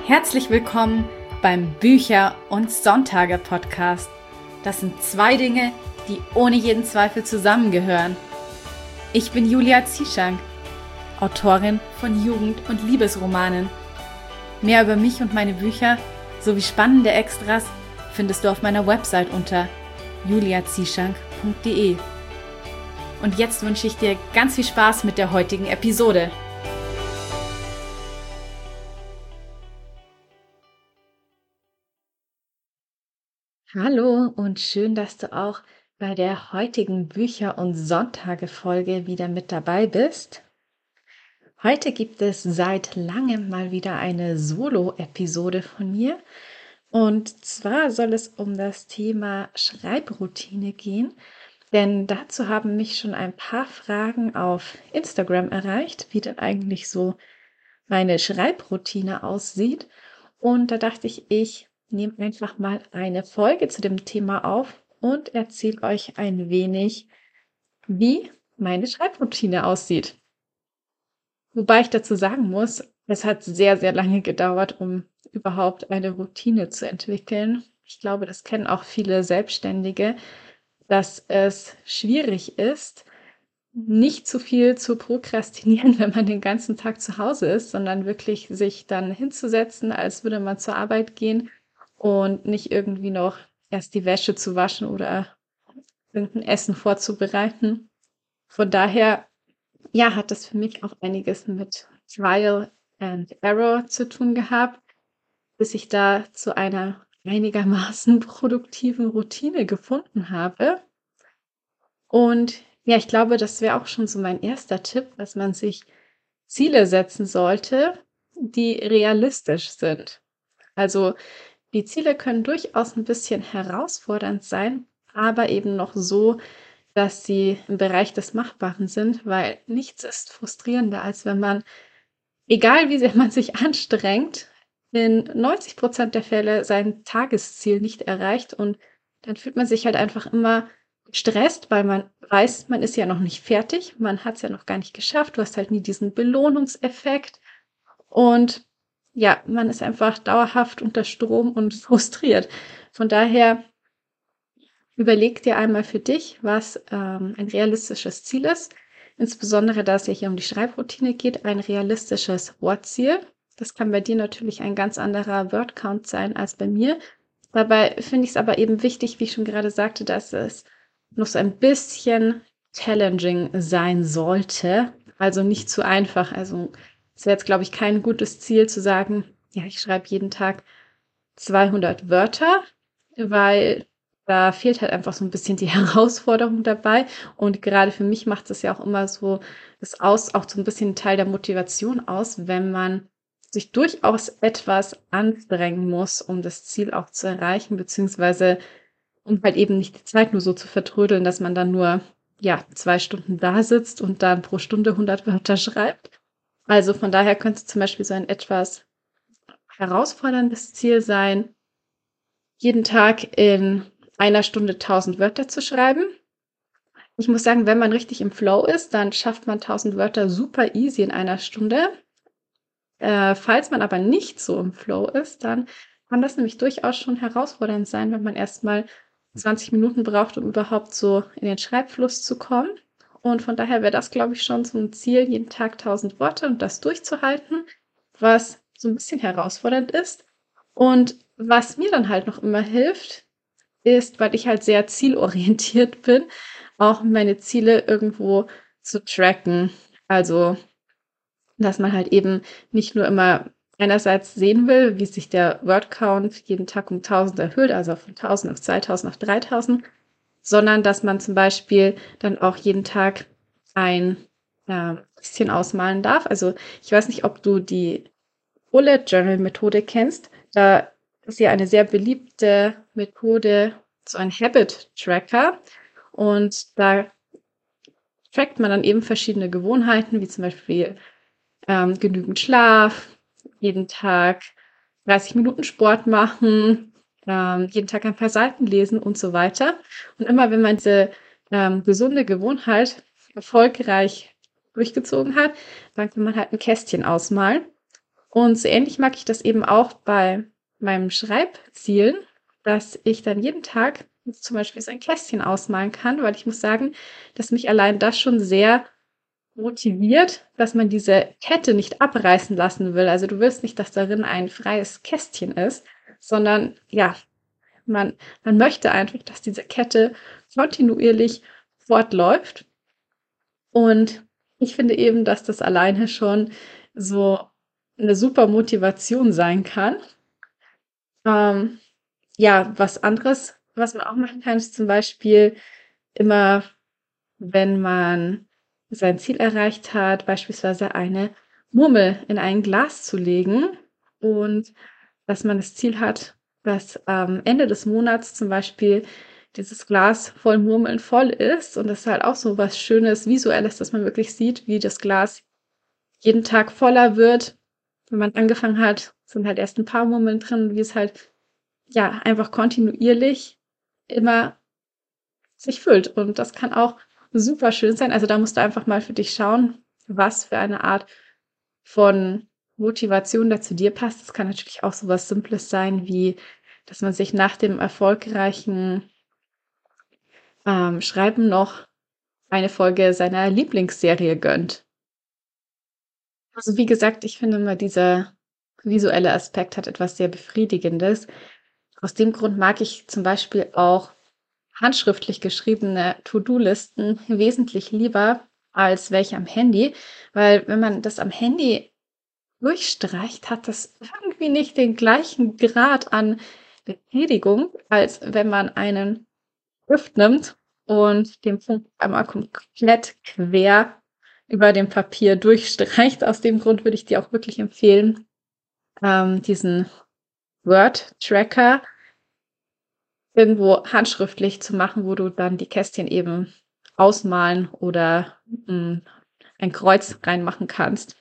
Herzlich willkommen beim Bücher- und Sonntage-Podcast. Das sind zwei Dinge, die ohne jeden Zweifel zusammengehören. Ich bin Julia Zieschank, Autorin von Jugend- und Liebesromanen. Mehr über mich und meine Bücher sowie spannende Extras findest du auf meiner Website unter juliazieschank.de. Und jetzt wünsche ich dir ganz viel Spaß mit der heutigen Episode. Hallo und schön, dass du auch bei der heutigen Bücher- und Sonntage-Folge wieder mit dabei bist. Heute gibt es seit langem mal wieder eine Solo-Episode von mir. Und zwar soll es um das Thema Schreibroutine gehen, denn dazu haben mich schon ein paar Fragen auf Instagram erreicht, wie denn eigentlich so meine Schreibroutine aussieht. Und da dachte ich nehme einfach mal eine Folge zu dem Thema auf und erzähle euch ein wenig, wie meine Schreibroutine aussieht. Wobei ich dazu sagen muss, es hat sehr, sehr lange gedauert, um überhaupt eine Routine zu entwickeln. Ich glaube, das kennen auch viele Selbstständige, dass es schwierig ist, nicht zu viel zu prokrastinieren, wenn man den ganzen Tag zu Hause ist, sondern wirklich sich dann hinzusetzen, als würde man zur Arbeit gehen und nicht irgendwie noch erst die Wäsche zu waschen oder irgendein Essen vorzubereiten. Von daher, ja, hat das für mich auch einiges mit Trial and Error zu tun gehabt, bis ich da zu einer einigermaßen produktiven Routine gefunden habe. Und ja, ich glaube, das wäre auch schon so mein erster Tipp, dass man sich Ziele setzen sollte, die realistisch sind. Also die Ziele können durchaus ein bisschen herausfordernd sein, aber eben noch so, dass sie im Bereich des Machbaren sind, weil nichts ist frustrierender, als wenn man, egal wie sehr man sich anstrengt, in 90% der Fälle sein Tagesziel nicht erreicht und dann fühlt man sich halt einfach immer gestresst, weil man weiß, man ist ja noch nicht fertig, man hat es ja noch gar nicht geschafft, du hast halt nie diesen Belohnungseffekt und ja, man ist einfach dauerhaft unter Strom und frustriert. Von daher überleg dir einmal für dich, was ein realistisches Ziel ist. Insbesondere, da es ja hier um die Schreibroutine geht, ein realistisches Wortziel. Das kann bei dir natürlich ein ganz anderer Wordcount sein als bei mir. Dabei finde ich es aber eben wichtig, wie ich schon gerade sagte, dass es noch so ein bisschen challenging sein sollte. Also nicht zu einfach. Also es wäre jetzt, glaube ich, kein gutes Ziel zu sagen, ja, ich schreibe jeden Tag 200 Wörter, weil da fehlt halt einfach so ein bisschen die Herausforderung dabei. Und gerade für mich macht es ja auch immer so das aus, auch so ein bisschen Teil der Motivation aus, wenn man sich durchaus etwas anstrengen muss, um das Ziel auch zu erreichen, beziehungsweise um halt eben nicht die Zeit nur so zu vertrödeln, dass man dann nur, ja, 2 Stunden da sitzt und dann pro Stunde 100 Wörter schreibt. Also von daher könnte zum Beispiel so ein etwas herausforderndes Ziel sein, jeden Tag in einer Stunde 1000 Wörter zu schreiben. Ich muss sagen, wenn man richtig im Flow ist, dann schafft man 1000 Wörter super easy in einer Stunde. Falls man aber nicht so im Flow ist, dann kann das nämlich durchaus schon herausfordernd sein, wenn man erstmal 20 Minuten braucht, um überhaupt so in den Schreibfluss zu kommen. Und von daher wäre das, glaube ich, schon so ein Ziel, jeden Tag 1000 Worte und das durchzuhalten, was so ein bisschen herausfordernd ist. Und was mir dann halt noch immer hilft, ist, weil ich halt sehr zielorientiert bin, auch meine Ziele irgendwo zu tracken. Also dass man halt eben nicht nur immer einerseits sehen will, wie sich der Word-Count jeden Tag um 1000 erhöht, also von 1000 auf 2000 auf 3000, sondern dass man zum Beispiel dann auch jeden Tag ein bisschen ausmalen darf. Also ich weiß nicht, ob du die Bullet Journal Methode kennst. Da ist ja eine sehr beliebte Methode, so ein Habit Tracker. Und da trackt man dann eben verschiedene Gewohnheiten, wie zum Beispiel genügend Schlaf, jeden Tag 30 Minuten Sport machen, jeden Tag ein paar Seiten lesen und so weiter. Und immer wenn man diese gesunde Gewohnheit erfolgreich durchgezogen hat, dann kann man halt ein Kästchen ausmalen. Und so ähnlich mag ich das eben auch bei meinem Schreibzielen, dass ich dann jeden Tag zum Beispiel so ein Kästchen ausmalen kann, weil ich muss sagen, dass mich allein das schon sehr motiviert, dass man diese Kette nicht abreißen lassen will. Also du willst nicht, dass darin ein freies Kästchen ist, sondern ja, man möchte einfach, dass diese Kette kontinuierlich fortläuft. Und ich finde eben, dass das alleine schon so eine super Motivation sein kann. Ähm, ja, was anderes, was man auch machen kann, ist zum Beispiel immer, wenn man sein Ziel erreicht hat, beispielsweise eine Murmel in ein Glas zu legen und dass man das Ziel hat, dass am Ende des Monats zum Beispiel dieses Glas voll Murmeln voll ist und das ist halt auch so was Schönes, Visuelles, dass man wirklich sieht, wie das Glas jeden Tag voller wird. Wenn man angefangen hat, sind halt erst ein paar Murmeln drin, wie es halt ja einfach kontinuierlich immer sich füllt. Und das kann auch super schön sein. Also da musst du einfach mal für dich schauen, was für eine Art von Motivation da zu dir passt. Das kann natürlich auch so was Simples sein, wie dass man sich nach dem erfolgreichen Schreiben noch eine Folge seiner Lieblingsserie gönnt. Also wie gesagt, ich finde immer dieser visuelle Aspekt hat etwas sehr Befriedigendes. Aus dem Grund mag ich zum Beispiel auch handschriftlich geschriebene To-Do-Listen wesentlich lieber als welche am Handy, weil wenn man das am Handy durchstreicht, hat das irgendwie nicht den gleichen Grad an Befriedigung, als wenn man einen Stift nimmt und den Punkt einmal komplett quer über dem Papier durchstreicht. Aus dem Grund würde ich dir auch wirklich empfehlen, diesen Word-Tracker irgendwo handschriftlich zu machen, wo du dann die Kästchen eben ausmalen oder ein Kreuz reinmachen kannst.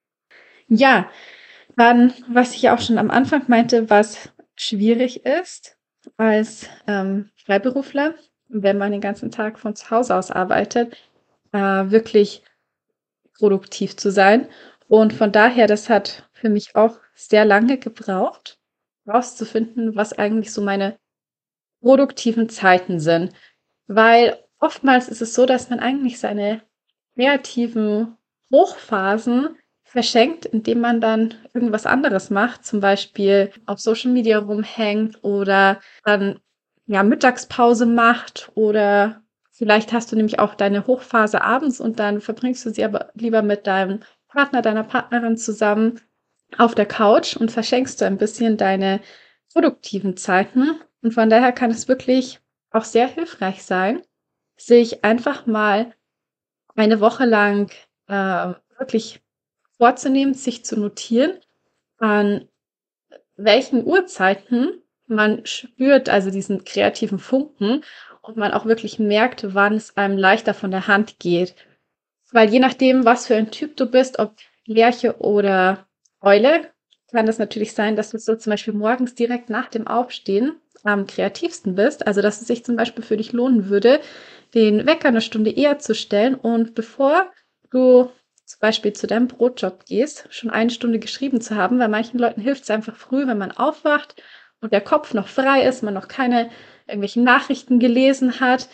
Ja, dann, was ich ja auch schon am Anfang meinte, was schwierig ist als Freiberufler, wenn man den ganzen Tag von zu Hause aus arbeitet, wirklich produktiv zu sein. Und von daher, das hat für mich auch sehr lange gebraucht, rauszufinden, was eigentlich so meine produktiven Zeiten sind. Weil oftmals ist es so, dass man eigentlich seine kreativen Hochphasen verschenkt, indem man dann irgendwas anderes macht, zum Beispiel auf Social Media rumhängt oder dann ja Mittagspause macht oder vielleicht hast du nämlich auch deine Hochphase abends und dann verbringst du sie aber lieber mit deinem Partner, deiner Partnerin zusammen auf der Couch und verschenkst du ein bisschen deine produktiven Zeiten. Und von daher kann es wirklich auch sehr hilfreich sein, sich einfach mal eine Woche lang wirklich vorzunehmen, sich zu notieren, an welchen Uhrzeiten man spürt, also diesen kreativen Funken und man auch wirklich merkt, wann es einem leichter von der Hand geht. Weil je nachdem, was für ein Typ du bist, ob Lerche oder Eule, kann das natürlich sein, dass du so zum Beispiel morgens direkt nach dem Aufstehen am kreativsten bist. Also, dass es sich zum Beispiel für dich lohnen würde, den Wecker eine Stunde eher zu stellen und bevor du zum Beispiel zu deinem Brotjob gehst, schon eine Stunde geschrieben zu haben, weil manchen Leuten hilft es einfach früh, wenn man aufwacht und der Kopf noch frei ist, man noch keine irgendwelchen Nachrichten gelesen hat,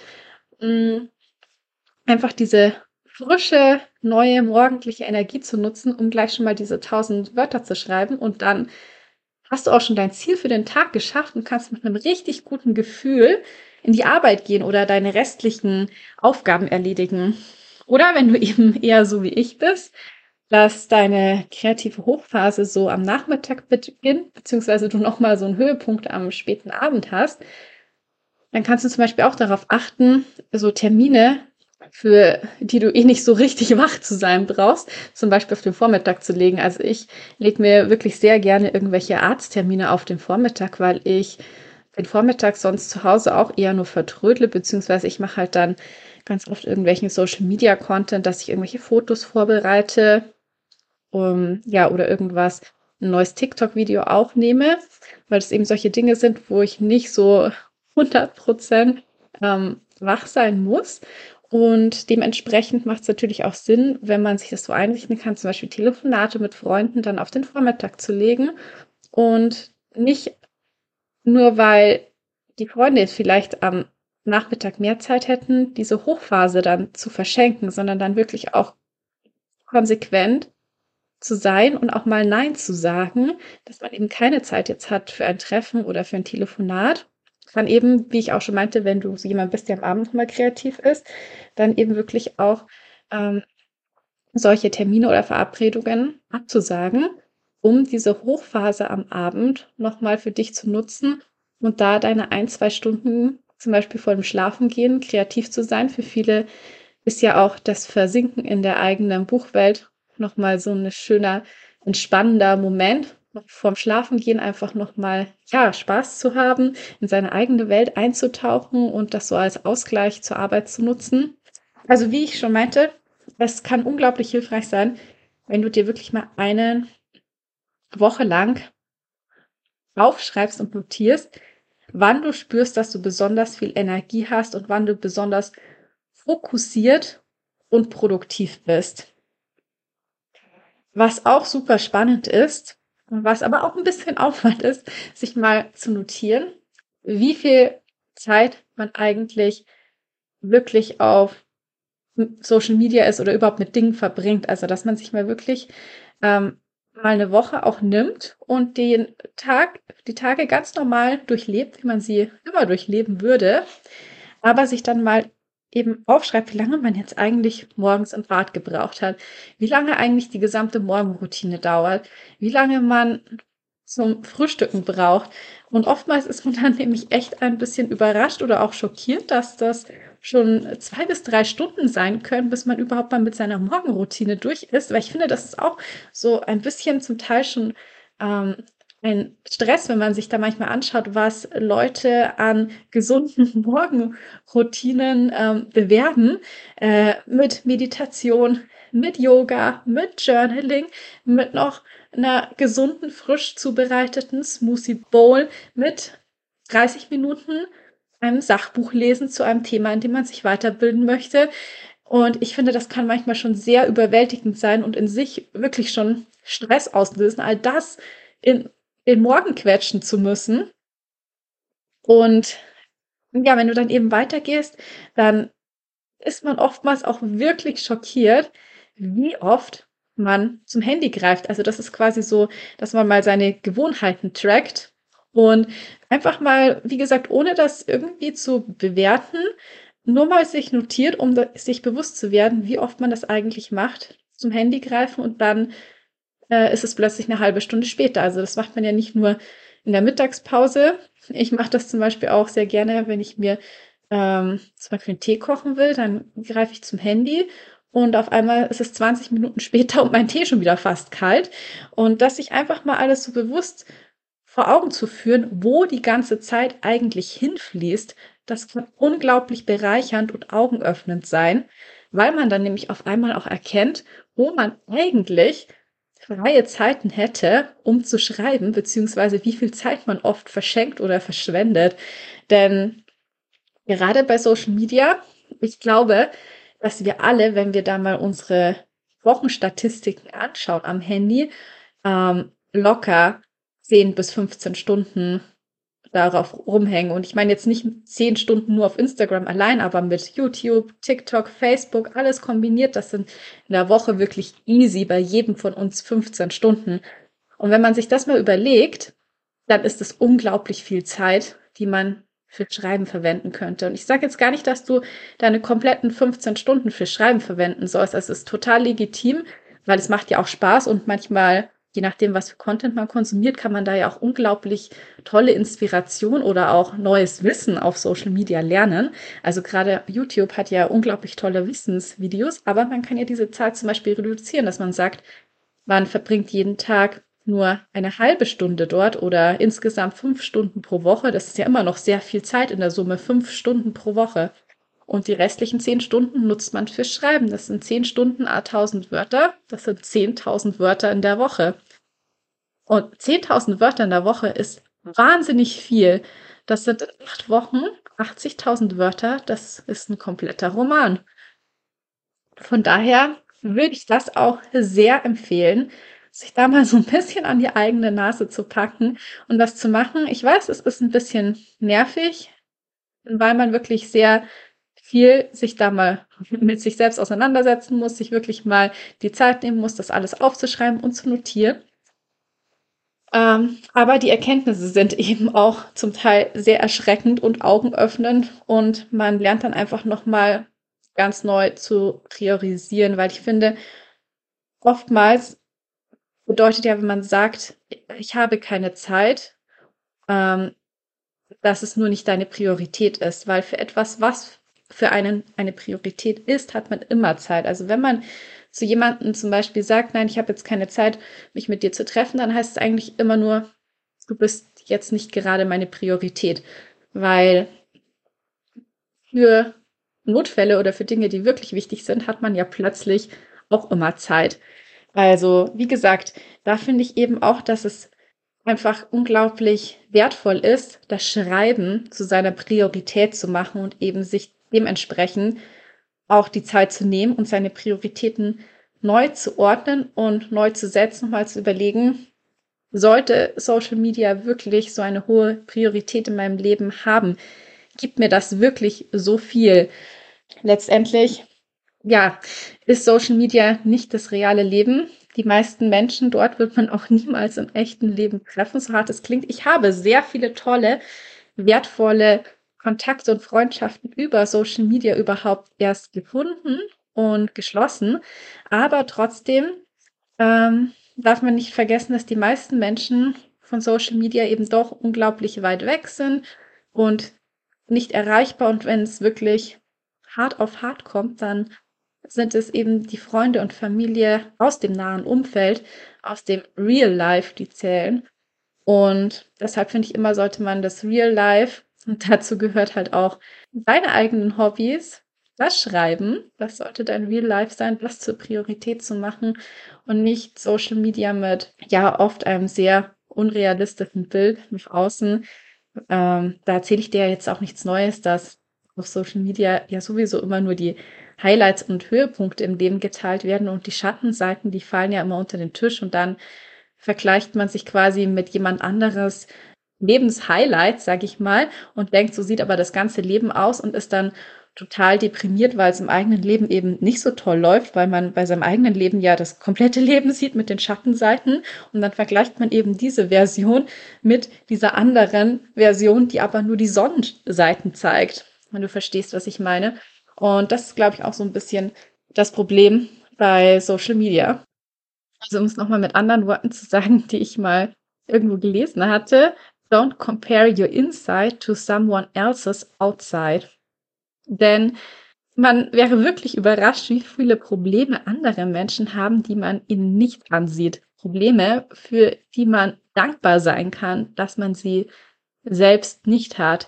einfach diese frische, neue morgendliche Energie zu nutzen, um gleich schon mal diese 1000 Wörter zu schreiben und dann hast du auch schon dein Ziel für den Tag geschafft und kannst mit einem richtig guten Gefühl in die Arbeit gehen oder deine restlichen Aufgaben erledigen. Oder wenn du eben eher so wie ich bist, dass deine kreative Hochphase so am Nachmittag beginnt, beziehungsweise du nochmal so einen Höhepunkt am späten Abend hast, dann kannst du zum Beispiel auch darauf achten, so Termine, für die du eh nicht so richtig wach zu sein brauchst, zum Beispiel auf den Vormittag zu legen. Also ich lege mir wirklich sehr gerne irgendwelche Arzttermine auf den Vormittag, weil ich den Vormittag sonst zu Hause auch eher nur vertrödle, beziehungsweise ich mache halt dann ganz oft irgendwelchen Social Media Content, dass ich irgendwelche Fotos vorbereite, ja, oder irgendwas, ein neues TikTok-Video aufnehme, weil es eben solche Dinge sind, wo ich nicht so 100% wach sein muss. Und dementsprechend macht es natürlich auch Sinn, wenn man sich das so einrichten kann, zum Beispiel Telefonate mit Freunden dann auf den Vormittag zu legen und nicht nur, weil die Freunde jetzt vielleicht am Nachmittag mehr Zeit hätten, diese Hochphase dann zu verschenken, sondern dann wirklich auch konsequent zu sein und auch mal Nein zu sagen, dass man eben keine Zeit jetzt hat für ein Treffen oder für ein Telefonat. Kann eben, wie ich auch schon meinte, wenn du so jemand bist, der am Abend noch mal kreativ ist, dann eben wirklich auch ähm, solche Termine oder Verabredungen abzusagen, um diese Hochphase am Abend noch mal für dich zu nutzen und da deine 1, 2 Stunden, zum Beispiel vor dem Schlafengehen, kreativ zu sein. Für viele ist ja auch das Versinken in der eigenen Buchwelt noch mal so ein schöner, entspannender Moment, noch vorm Schlafengehen einfach noch mal, ja, Spaß zu haben, in seine eigene Welt einzutauchen und das so als Ausgleich zur Arbeit zu nutzen. Also, wie ich schon meinte, es kann unglaublich hilfreich sein, wenn du dir wirklich mal eine Woche lang aufschreibst und notierst, wann du spürst, dass du besonders viel Energie hast und wann du besonders fokussiert und produktiv bist. Was auch super spannend ist, was aber auch ein bisschen Aufwand ist, sich mal zu notieren, wie viel Zeit man eigentlich wirklich auf Social Media ist oder überhaupt mit Dingen verbringt. Also, dass man sich mal wirklich mal eine Woche auch nimmt und die Tage ganz normal durchlebt, wie man sie immer durchleben würde, aber sich dann mal eben aufschreibt, wie lange man jetzt eigentlich morgens im Bad gebraucht hat, wie lange eigentlich die gesamte Morgenroutine dauert, wie lange man zum Frühstücken braucht. Und oftmals ist man dann nämlich echt ein bisschen überrascht oder auch schockiert, dass das schon 2 bis 3 Stunden sein können, bis man überhaupt mal mit seiner Morgenroutine durch ist. Weil ich finde, das ist auch so ein bisschen zum Teil schon ähm, ein Stress, wenn man sich da manchmal anschaut, was Leute an gesunden Morgenroutinen bewerben, mit Meditation, mit Yoga, mit Journaling, mit noch einer gesunden, frisch zubereiteten Smoothie Bowl, mit 30 Minuten einem Sachbuch lesen zu einem Thema, in dem man sich weiterbilden möchte. Und ich finde, das kann manchmal schon sehr überwältigend sein und in sich wirklich schon Stress auslösen, all das in den Morgen quetschen zu müssen. Und ja, wenn du dann eben weitergehst, dann ist man oftmals auch wirklich schockiert, wie oft man zum Handy greift. Also das ist quasi so, dass man mal seine Gewohnheiten trackt und einfach mal, wie gesagt, ohne das irgendwie zu bewerten, nur mal sich notiert, um sich bewusst zu werden, wie oft man das eigentlich macht, zum Handy greifen und dann ist es plötzlich eine halbe Stunde später. Also das macht man ja nicht nur in der Mittagspause. Ich mache das zum Beispiel auch sehr gerne, wenn ich mir zum Beispiel einen Tee kochen will, dann greife ich zum Handy und auf einmal ist es 20 Minuten später und mein Tee schon wieder fast kalt. Und dass sich einfach mal alles so bewusst vor Augen zu führen, wo die ganze Zeit eigentlich hinfließt, das kann unglaublich bereichernd und augenöffnend sein, weil man dann nämlich auf einmal auch erkennt, wo man eigentlich freie Zeiten hätte, um zu schreiben, beziehungsweise wie viel Zeit man oft verschenkt oder verschwendet. Denn gerade bei Social Media, ich glaube, dass wir alle, wenn wir da mal unsere Wochenstatistiken anschauen am Handy, locker 10 bis 15 Stunden darauf rumhängen. Und ich meine jetzt nicht 10 Stunden nur auf Instagram allein, aber mit YouTube, TikTok, Facebook, alles kombiniert. Das sind in der Woche wirklich easy bei jedem von uns 15 Stunden. Und wenn man sich das mal überlegt, dann ist es unglaublich viel Zeit, die man für Schreiben verwenden könnte. Und ich sage jetzt gar nicht, dass du deine kompletten 15 Stunden für Schreiben verwenden sollst. Es ist total legitim, weil es macht ja auch Spaß und manchmal, je nachdem, was für Content man konsumiert, kann man da ja auch unglaublich tolle Inspiration oder auch neues Wissen auf Social Media lernen. Also gerade YouTube hat ja unglaublich tolle Wissensvideos, aber man kann ja diese Zeit zum Beispiel reduzieren, dass man sagt, man verbringt jeden Tag nur eine halbe Stunde dort oder insgesamt 5 Stunden pro Woche. Das ist ja immer noch sehr viel Zeit in der Summe, 5 Stunden pro Woche. Und die restlichen 10 Stunden nutzt man fürs Schreiben. Das sind 10 Stunden à 1000 Wörter. Das sind 10.000 Wörter in der Woche. Und 10.000 Wörter in der Woche ist wahnsinnig viel. Das sind in 8 Wochen 80.000 Wörter. Das ist ein kompletter Roman. Von daher würde ich das auch sehr empfehlen, sich da mal so ein bisschen an die eigene Nase zu packen und das zu machen. Ich weiß, es ist ein bisschen nervig, weil man wirklich sehr viel sich da mal mit sich selbst auseinandersetzen muss, sich wirklich mal die Zeit nehmen muss, das alles aufzuschreiben und zu notieren. Aber die Erkenntnisse sind eben auch zum Teil sehr erschreckend und augenöffnend und man lernt dann einfach nochmal ganz neu zu priorisieren, weil ich finde, oftmals bedeutet ja, wenn man sagt, ich habe keine Zeit, ähm, dass es nur nicht deine Priorität ist, weil für etwas, was für einen eine Priorität ist, hat man immer Zeit. Also wenn man zu jemandem zum Beispiel sagt, nein, ich habe jetzt keine Zeit, mich mit dir zu treffen, dann heißt es eigentlich immer nur, du bist jetzt nicht gerade meine Priorität, weil für Notfälle oder für Dinge, die wirklich wichtig sind, hat man ja plötzlich auch immer Zeit. Also, wie gesagt, da finde ich eben auch, dass es einfach unglaublich wertvoll ist, das Schreiben zu seiner Priorität zu machen und eben sich dementsprechend auch die Zeit zu nehmen und seine Prioritäten neu zu ordnen und neu zu setzen, mal zu überlegen, sollte Social Media wirklich so eine hohe Priorität in meinem Leben haben? Gibt mir das wirklich so viel? Letztendlich, ja, ist Social Media nicht das reale Leben. Die meisten Menschen dort wird man auch niemals im echten Leben treffen, so hart es klingt. Ich habe sehr viele tolle, wertvolle Kontakte und Freundschaften über Social Media überhaupt erst gefunden und geschlossen. Aber trotzdem darf man nicht vergessen, dass die meisten Menschen von Social Media eben doch unglaublich weit weg sind und nicht erreichbar. Und wenn es wirklich hart auf hart kommt, dann sind es eben die Freunde und Familie aus dem nahen Umfeld, aus dem Real Life, die zählen. Und deshalb finde ich immer, sollte man das Real Life, und dazu gehört halt auch deine eigenen Hobbys, das Schreiben, das sollte dein Real Life sein, das zur Priorität zu machen und nicht Social Media mit, ja, oft einem sehr unrealistischen Bild nach außen. Da erzähle ich dir ja jetzt auch nichts Neues, dass auf Social Media ja sowieso immer nur die Highlights und Höhepunkte im Leben geteilt werden und die Schattenseiten, die fallen ja immer unter den Tisch und dann vergleicht man sich quasi mit jemand anderes Lebenshighlights, sag ich mal, und denkt, so sieht aber das ganze Leben aus und ist dann total deprimiert, weil es im eigenen Leben eben nicht so toll läuft, weil man bei seinem eigenen Leben ja das komplette Leben sieht mit den Schattenseiten und dann vergleicht man eben diese Version mit dieser anderen Version, die aber nur die Sonnenseiten zeigt, wenn du verstehst, was ich meine. Und das ist, glaube ich, auch so ein bisschen das Problem bei Social Media. Also um es nochmal mit anderen Worten zu sagen, die ich mal irgendwo gelesen hatte, don't compare your inside to someone else's outside. Denn man wäre wirklich überrascht, wie viele Probleme andere Menschen haben, die man ihnen nicht ansieht. Probleme, für die man dankbar sein kann, dass man sie selbst nicht hat.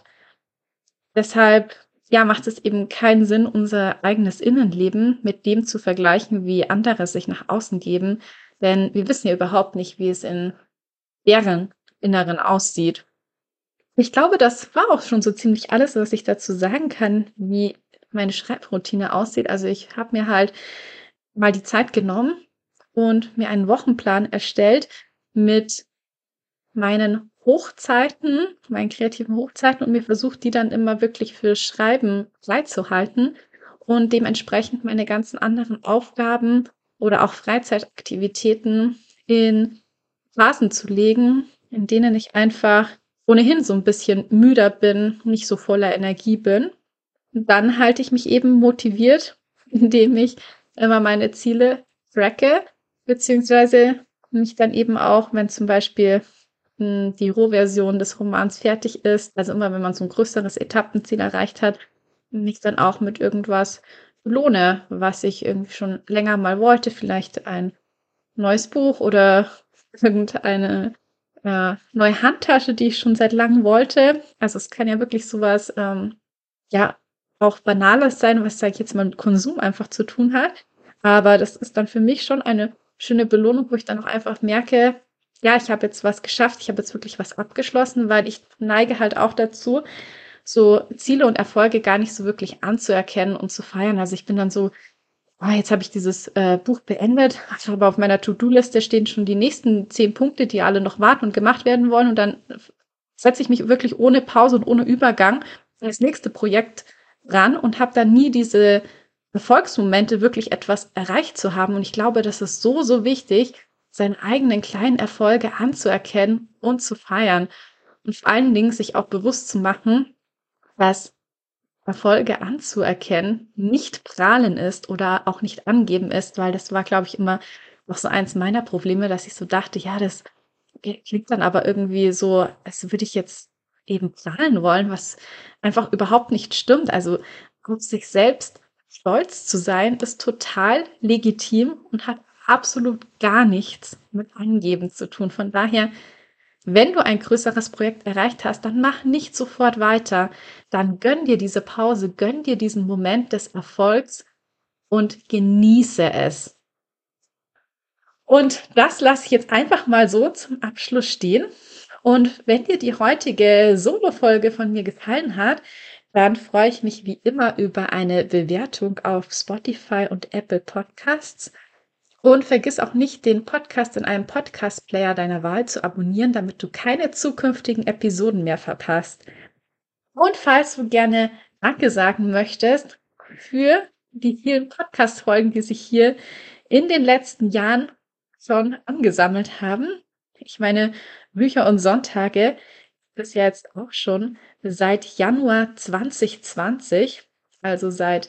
Deshalb, ja, macht es eben keinen Sinn, unser eigenes Innenleben mit dem zu vergleichen, wie andere sich nach außen geben, denn wir wissen ja überhaupt nicht, wie es in deren Inneren aussieht. Ich glaube, das war auch schon so ziemlich alles, was ich dazu sagen kann, wie meine Schreibroutine aussieht. Also ich habe mir halt mal die Zeit genommen und mir einen Wochenplan erstellt mit meinen Hochzeiten, meinen kreativen Hochzeiten und mir versucht, die dann immer wirklich für Schreiben freizuhalten und dementsprechend meine ganzen anderen Aufgaben oder auch Freizeitaktivitäten in Phasen zu legen, in denen ich einfach ohnehin so ein bisschen müder bin, nicht so voller Energie bin. Und dann halte ich mich eben motiviert, indem ich immer meine Ziele tracke, beziehungsweise mich dann eben auch, wenn zum Beispiel die Rohversion des Romans fertig ist, also immer wenn man so ein größeres Etappenziel erreicht hat, mich dann auch mit irgendwas belohne, was ich irgendwie schon länger mal wollte, vielleicht ein neues Buch oder irgendeine neue Handtasche, die ich schon seit langem wollte. Also es kann ja wirklich sowas, ja, auch Banales sein, was, sage ich jetzt mal, mit Konsum einfach zu tun hat. Aber das ist dann für mich schon eine schöne Belohnung, wo ich dann auch einfach merke, ja, ich habe jetzt was geschafft, ich habe jetzt wirklich was abgeschlossen, weil ich neige halt auch dazu, so Ziele und Erfolge gar nicht so wirklich anzuerkennen und zu feiern. Also ich bin dann so jetzt habe ich dieses Buch beendet, aber auf meiner To-Do-Liste stehen schon die nächsten 10 Punkte, die alle noch warten und gemacht werden wollen. Und dann setze ich mich wirklich ohne Pause und ohne Übergang an das nächste Projekt ran und habe dann nie diese Erfolgsmomente, wirklich etwas erreicht zu haben. Und ich glaube, das ist so, so wichtig, seine eigenen kleinen Erfolge anzuerkennen und zu feiern. Und vor allen Dingen sich auch bewusst zu machen, dass Erfolge anzuerkennen nicht prahlen ist oder auch nicht angeben ist, weil das war, glaube ich, immer noch so eins meiner Probleme, dass ich so dachte, ja, das klingt dann aber irgendwie so, als würde ich jetzt eben prahlen wollen, was einfach überhaupt nicht stimmt. Also auf sich selbst stolz zu sein, ist total legitim und hat absolut gar nichts mit Angeben zu tun. Von daher, wenn du ein größeres Projekt erreicht hast, dann mach nicht sofort weiter. Dann gönn dir diese Pause, gönn dir diesen Moment des Erfolgs und genieße es. Und das lasse ich jetzt einfach mal so zum Abschluss stehen. Und wenn dir die heutige Solo-Folge von mir gefallen hat, dann freue ich mich wie immer über eine Bewertung auf Spotify und Apple Podcasts. Und vergiss auch nicht, den Podcast in einem Podcast-Player deiner Wahl zu abonnieren, damit du keine zukünftigen Episoden mehr verpasst. Und falls du gerne Danke sagen möchtest für die vielen Podcast-Folgen, die sich hier in den letzten Jahren schon angesammelt haben. Ich meine, Bücher und Sonntage ist ja jetzt auch schon seit Januar 2020, also seit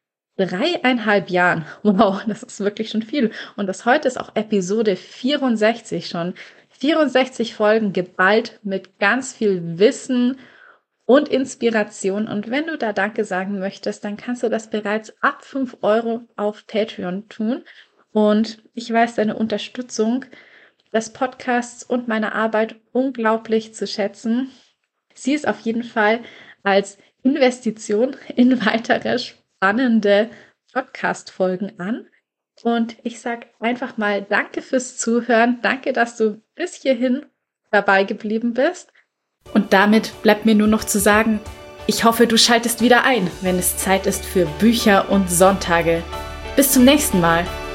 3,5 Jahren. Wow, das ist wirklich schon viel. Und das heute ist auch Episode 64 schon. 64 Folgen geballt mit ganz viel Wissen und Inspiration. Und wenn du da Danke sagen möchtest, dann kannst du das bereits ab 5 Euro auf Patreon tun. Und ich weiß deine Unterstützung des Podcasts und meiner Arbeit unglaublich zu schätzen. Sieh es auf jeden Fall als Investition in weitere spannende Podcast-Folgen an. Und ich sage einfach mal Danke fürs Zuhören. Danke, dass du bis hierhin dabei geblieben bist. Und damit bleibt mir nur noch zu sagen, ich hoffe, du schaltest wieder ein, wenn es Zeit ist für Bücher und Sonntage. Bis zum nächsten Mal.